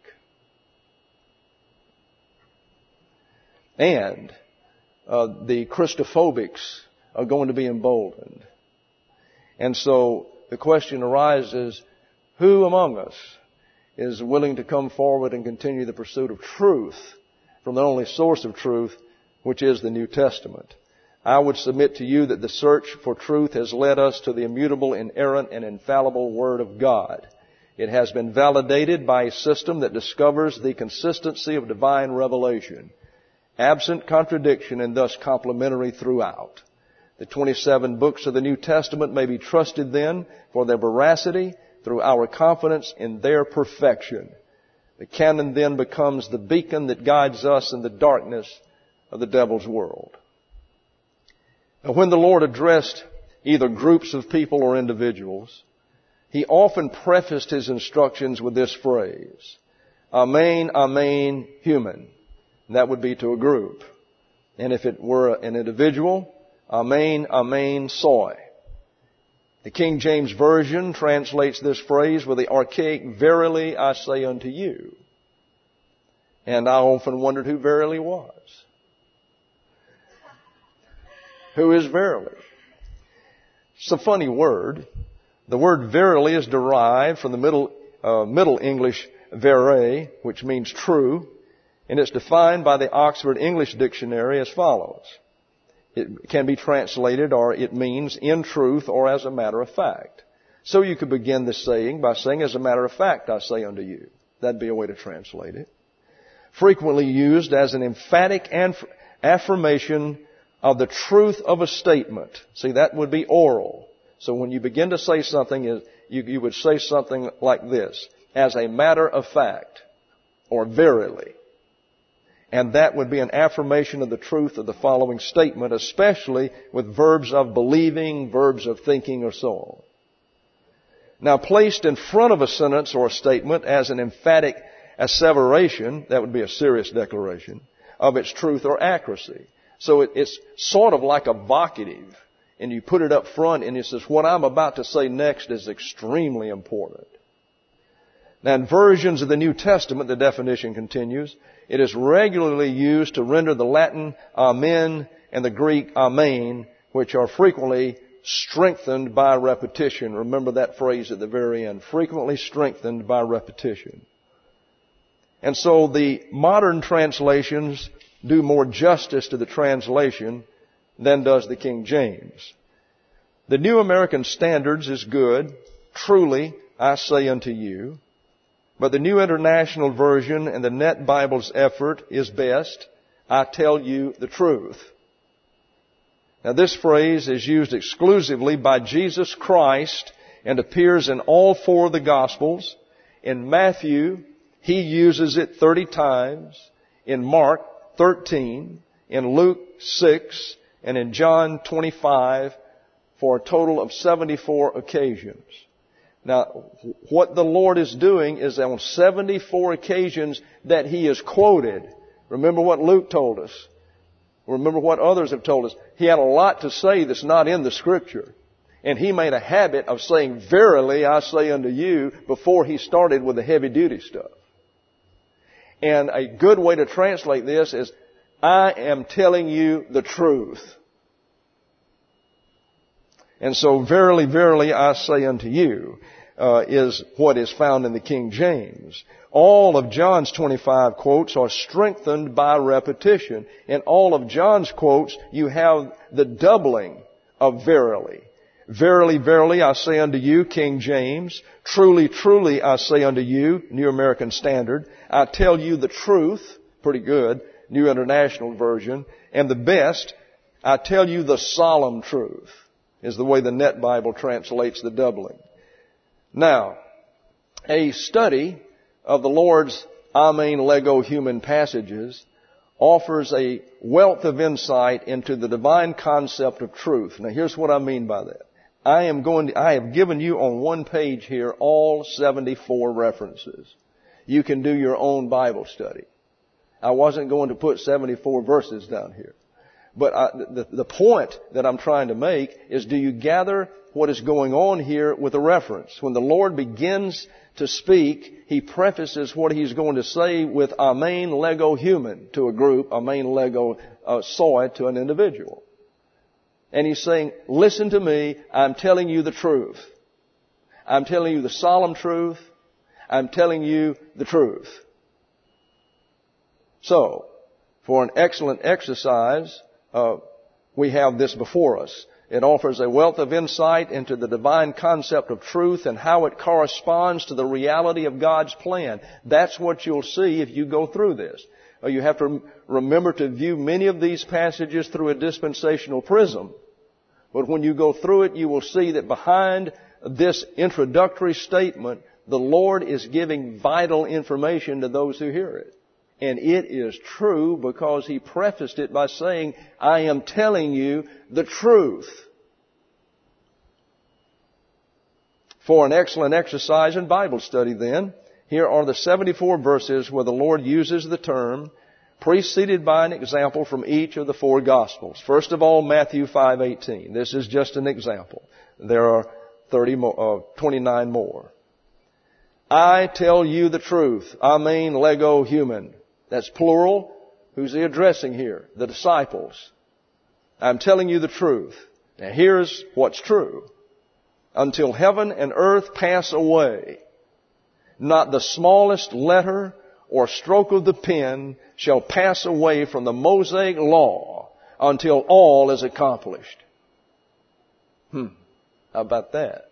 And the Christophobics are going to be emboldened. And so the question arises, who among us is willing to come forward and continue the pursuit of truth from the only source of truth, which is the New Testament? I would submit to you that the search for truth has led us to the immutable, inerrant, and infallible Word of God. It has been validated by a system that discovers the consistency of divine revelation, absent contradiction and thus complementary throughout. The 27 books of the New Testament may be trusted then for their veracity through our confidence in their perfection. The canon then becomes the beacon that guides us in the darkness of the devil's world. Now, when the Lord addressed either groups of people or individuals, He often prefaced His instructions with this phrase, Amen, Amen, human. And that would be to a group. And if it were an individual, Amen, Amen, soy. The King James Version translates this phrase with the archaic, verily I say unto you. And I often wondered who verily was. Who is verily? It's a funny word. The word verily is derived from the Middle English vere, which means true, and it's defined by the Oxford English Dictionary as follows. It can be translated, or it means in truth or as a matter of fact. So you could begin this saying by saying, as a matter of fact, I say unto you. That'd be a way to translate it. Frequently used as an emphatic affirmation of the truth of a statement. See, that would be oral. So when you begin to say something, you would say something like this, as a matter of fact, or verily. And that would be an affirmation of the truth of the following statement, especially with verbs of believing, verbs of thinking, or so on. Now, placed in front of a sentence or a statement as an emphatic asseveration, that would be a serious declaration, of its truth or accuracy. So it's sort of like a vocative, and you put it up front, and it says, what I'm about to say next is extremely important. Now, in versions of the New Testament, the definition continues, it is regularly used to render the Latin amen and the Greek amen, which are frequently strengthened by repetition. Remember that phrase at the very end, frequently strengthened by repetition. And so the modern translations do more justice to the translation than does the King James. The New American Standards is good. Truly, I say unto you. But the New International Version and the Net Bible's effort is best. I tell you the truth. Now this phrase is used exclusively by Jesus Christ and appears in all four of the Gospels. In Matthew, He uses it 30 times. In Mark, 13. In Luke, 6. And in John, 25, for a total of 74 occasions. Now, what the Lord is doing is on 74 occasions that He is quoted. Remember what Luke told us. Remember what others have told us. He had a lot to say that's not in the Scripture. And He made a habit of saying, verily I say unto you, before He started with the heavy duty stuff. And a good way to translate this is, I am telling you the truth. And so, verily, verily, I say unto you, is what is found in the King James. All of John's 25 quotes are strengthened by repetition. In all of John's quotes, you have the doubling of verily. Verily, verily, I say unto you, King James. Truly, truly, I say unto you, New American Standard. I tell you the truth. Pretty good. New International Version. And the best, I tell you the solemn truth, is the way the Net Bible translates the doubling. Now, a study of the Lord's Amen Lego human passages offers a wealth of insight into the divine concept of truth. Now, here's what I mean by that. I have given you on one page here all 74 references. You can do your own Bible study. I wasn't going to put 74 verses down here. But the point that I'm trying to make is, do you gather what is going on here with a reference? When the Lord begins to speak, He prefaces what He's going to say with Amen Lego human to a group, Amen Lego soy to an individual. And He's saying, listen to me, I'm telling you the truth. I'm telling you the solemn truth. I'm telling you the truth. So, for an excellent exercise, we have this before us. It offers a wealth of insight into the divine concept of truth and how it corresponds to the reality of God's plan. That's what you'll see if you go through this. You have to remember to view many of these passages through a dispensational prism. But when you go through it, you will see that behind this introductory statement, the Lord is giving vital information to those who hear it. And it is true because He prefaced it by saying, I am telling you the truth. For an excellent exercise in Bible study then, here are the 74 verses where the Lord uses the term, preceded by an example from each of the four Gospels. First of all, Matthew 5:18. This is just an example. There are 29 more. I tell you the truth. Amen Lego human. That's plural. Who's He addressing here? The disciples. I'm telling you the truth. Now here's what's true. Until heaven and earth pass away, not the smallest letter or stroke of the pen shall pass away from the Mosaic law until all is accomplished. How about that?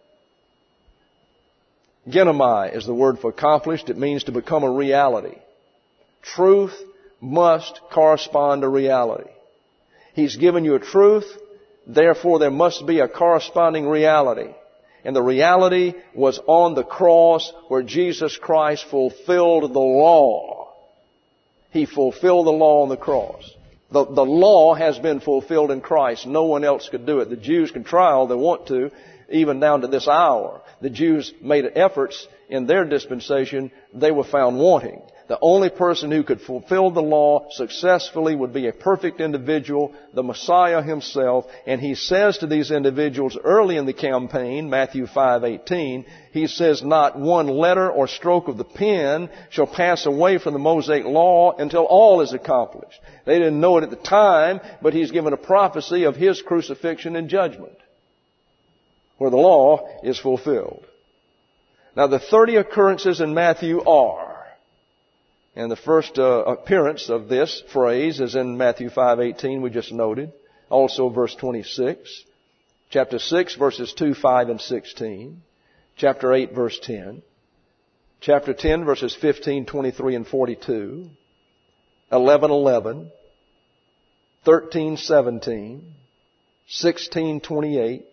Genomai is the word for accomplished. It means to become a reality. Truth must correspond to reality. He's given you a truth, therefore there must be a corresponding reality. And the reality was on the cross where Jesus Christ fulfilled the law. He fulfilled the law on the cross. The law has been fulfilled in Christ. No one else could do it. The Jews can try all they want to, even down to this hour. The Jews made efforts in their dispensation. They were found wanting. The only person who could fulfill the law successfully would be a perfect individual, the Messiah himself. And he says to these individuals early in the campaign, Matthew 5:18, he says, not one letter or stroke of the pen shall pass away from the Mosaic law until all is accomplished. They didn't know it at the time, but he's given a prophecy of his crucifixion and judgment, where the law is fulfilled. Now the 30 occurrences in Matthew are, and the first appearance of this phrase is in Matthew 5:18 we just noted. Also verse 26. Chapter 6 verses 2, 5, and 16. Chapter 8 verse 10. Chapter 10 verses 15, 23, and 42. 11:11. 13:17. 16:28.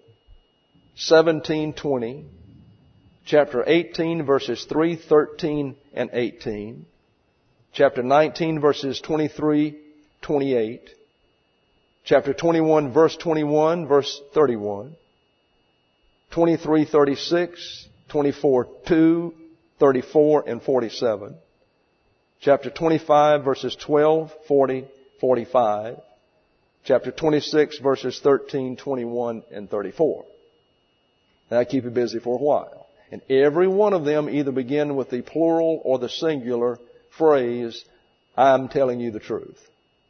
17:20. Chapter 18 verses 3, 13, and 18. Chapter 19 verses 23, 28. Chapter 21 verse 21, verse 31. 23, 36, 24, 2, 34, and 47. Chapter 25 verses 12, 40, 45. Chapter 26 verses 13, 21, and 34. That'll keep you busy for a while. And every one of them either begin with the plural or the singular phrase, I'm telling you the truth.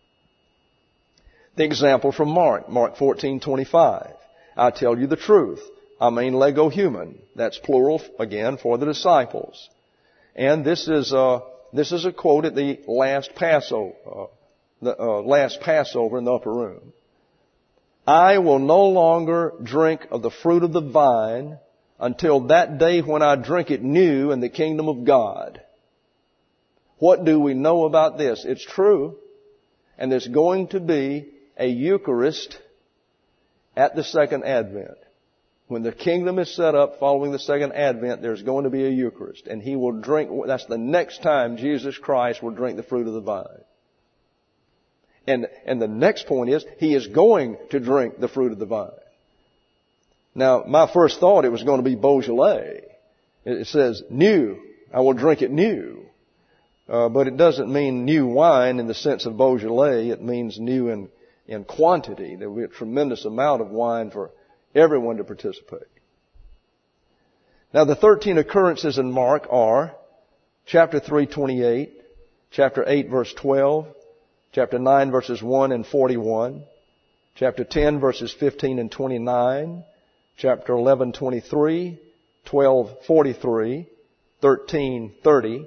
The example from Mark 14:25. I tell you the truth. Amen lego human. That's plural again for the disciples. And this is a quote at the last Passover, in the upper room. I will no longer drink of the fruit of the vine until that day when I drink it new in the kingdom of God. What do we know about this? It's true. And there's going to be a Eucharist at the second advent. When the kingdom is set up following the second advent, there's going to be a Eucharist. And he will drink, that's the next time Jesus Christ will drink the fruit of the vine. And the next point is, he is going to drink the fruit of the vine. Now, my first thought, it was going to be Beaujolais. It says, new. I will drink it new. But it doesn't mean new wine in the sense of Beaujolais. It means new in quantity. There will be a tremendous amount of wine for everyone to participate. Now the 13 occurrences in Mark are chapter 3:28, chapter 8 verse 12, chapter 9 verses 1 and 41, chapter 10 verses 15 and 29, chapter 11:23, 12:43, 13:30,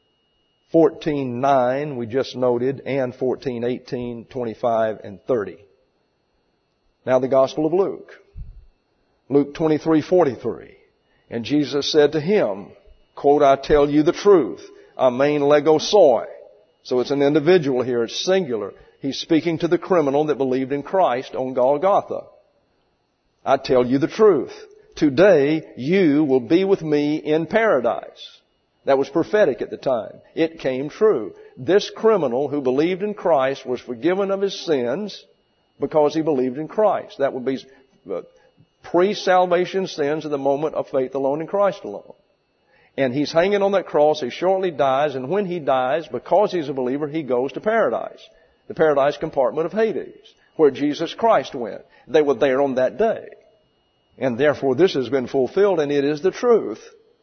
14:9 we just noted, and 14:18, 25, and 30. Now the Gospel of Luke. Luke 23:43. And Jesus said to him, quote, I tell you the truth. Amen lego soi. So it's an individual here. It's singular. He's speaking to the criminal that believed in Christ on Golgotha. I tell you the truth. Today you will be with me in paradise. That was prophetic at the time. It came true. This criminal who believed in Christ was forgiven of his sins because he believed in Christ. That would be pre-salvation sins at the moment of faith alone in Christ alone. And he's hanging on that cross. He shortly dies. And when he dies, because he's a believer, he goes to paradise. The paradise compartment of Hades, where Jesus Christ went. They were there on that day. And therefore this has been fulfilled, and it is the truth.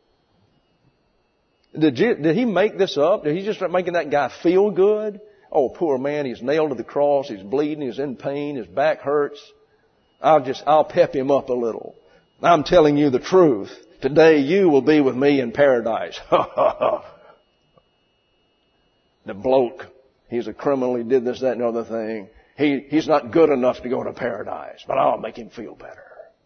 Did he make this up? Did he just start making that guy feel good? Oh, poor man, he's nailed to the cross, he's bleeding, he's in pain, his back hurts. I'll pep him up a little. I'm telling you the truth. Today you will be with me in paradise. The bloke, he's a criminal, he did this, that, and the other thing. He's not good enough to go to paradise, but I'll make him feel better.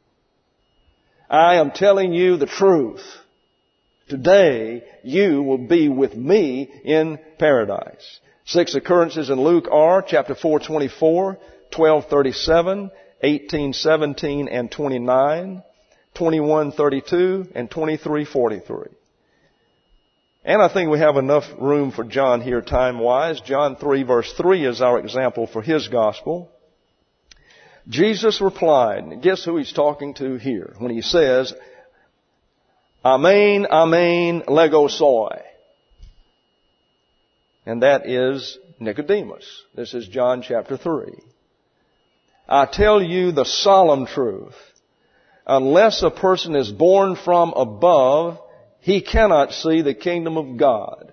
I am telling you the truth. Today, you will be with me in paradise. 6 occurrences in Luke are chapter 4:24, 12:37, 18:17 and 29, 21:32 and 23:43. And I think we have enough room for John here time-wise. John 3 verse 3 is our example for his gospel. Jesus replied, guess who he's talking to here when he says, Amen, amen, lego soi. And that is Nicodemus. This is John chapter 3. I tell you the solemn truth. Unless a person is born from above, he cannot see the kingdom of God.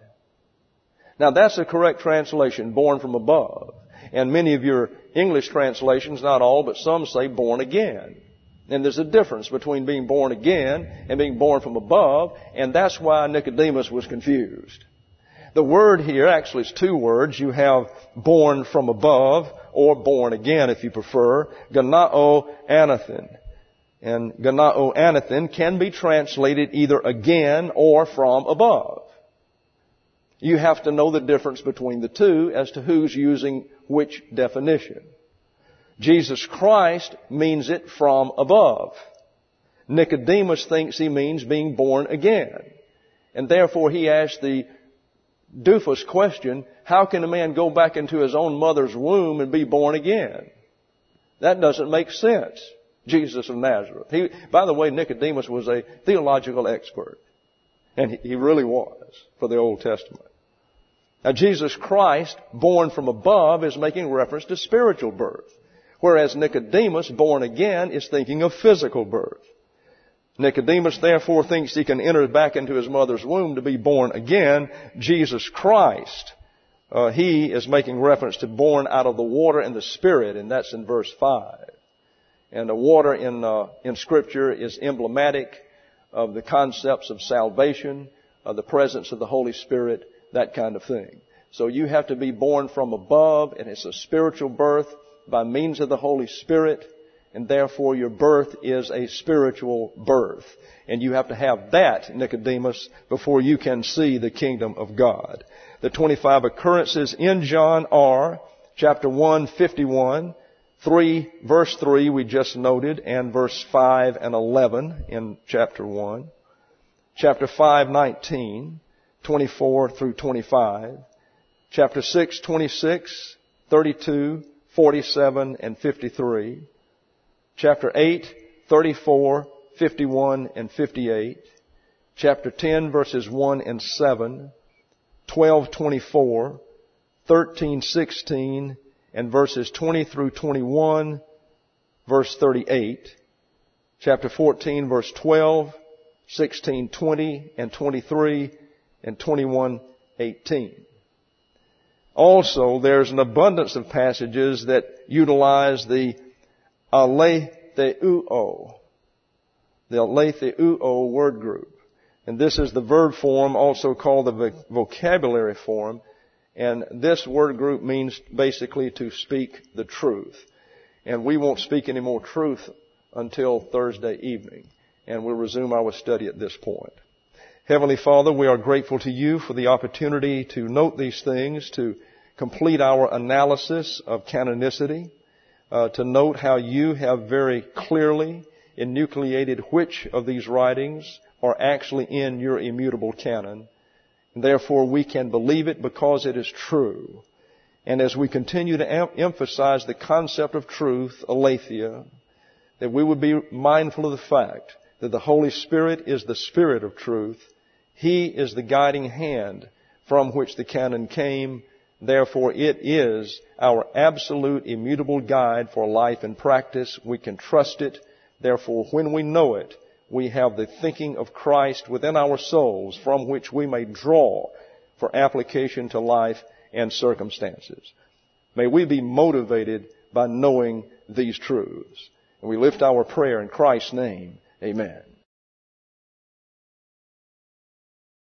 Now that's a correct translation, born from above. And many of your English translations, not all, but some say born again. And there's a difference between being born again and being born from above, and that's why Nicodemus was confused. The word here actually is 2 words. You have born from above, or born again if you prefer, ganao anathen. And ganao anathen can be translated either again or from above. You have to know the difference between the two as to who's using which definition. Jesus Christ means it from above. Nicodemus thinks he means being born again. And therefore he asked the doofus question, how can a man go back into his own mother's womb and be born again? That doesn't make sense. Jesus of Nazareth. By the way, Nicodemus was a theological expert. And he really was for the Old Testament. Now Jesus Christ, born from above, is making reference to spiritual birth. Whereas Nicodemus, born again, is thinking of physical birth. Nicodemus therefore thinks he can enter back into his mother's womb to be born again. Jesus Christ, he is making reference to born out of the water and the Spirit, and that's in verse 5. And the water in Scripture is emblematic of the concepts of salvation, of the presence of the Holy Spirit, that kind of thing. So you have to be born from above, and it's a spiritual birth by means of the Holy Spirit, and therefore your birth is a spiritual birth. And you have to have that, Nicodemus, before you can see the kingdom of God. The 25 occurrences in John are chapter 1, 51, 3, verse 3 we just noted, and verse 5 and 11 in chapter 1. Chapter 5, 19, 24 through 25. Chapter 6, 26, 32, 47 and 53. Chapter 8, 34, 51 and 58. Chapter 10 verses 1 and 7. 12, 24. 13, 16 and verses 20 through 21. Verse 38. Chapter 14 verse 12. 16, 20 and 23 and 21, 18. Also, there's an abundance of passages that utilize the aleitheuo, word group. And this is the verb form, also called the vocabulary form. And this word group means basically to speak the truth. And we won't speak any more truth until Thursday evening. And we'll resume our study at this point. Heavenly Father, we are grateful to you for the opportunity to note these things, to complete our analysis of canonicity, to note how you have very clearly enucleated which of these writings are actually in your immutable canon. And therefore, we can believe it because it is true. And as we continue to emphasize the concept of truth, aletheia, that we would be mindful of the fact that the Holy Spirit is the Spirit of truth. He is the guiding hand from which the canon came. Therefore, it is our absolute immutable guide for life and practice. We can trust it. Therefore, when we know it, we have the thinking of Christ within our souls from which we may draw for application to life and circumstances. May we be motivated by knowing these truths. And we lift our prayer in Christ's name. Amen.